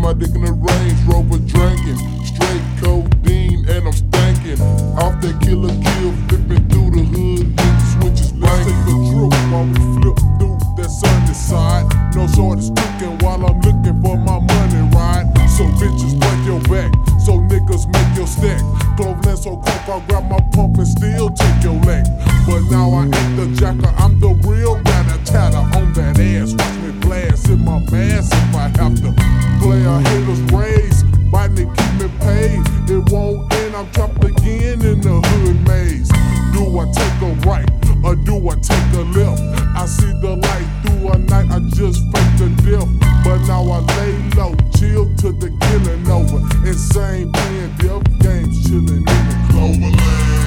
my dick in the Range Rover drinking. Straight codeine and I'm stankin'. Off that killer kill, flipping through the hood, hit switches banging. Let's take a trip while we flip through that sunny side. No shorty sticking while I'm looking for my money ride. So bitches break your back, so niggas make your stack. Cloverland so coke, I'll grab my pump and still take your leg. But now I ain't the jacker, I'm the real rat-a-tatter on that ass. Watch me blast in my mask if I have to. Player haters raise, biting and keep me paid. It won't end, I'm trapped again in the hood maze. Do I take a right or do I take a left? I see the light through a night, I just faked the death. But now I lay low, chill till the killing over. Insane playing death games, chillin' in the Cloverland.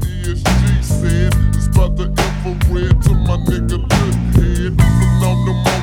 To my nigga, look head, putting on the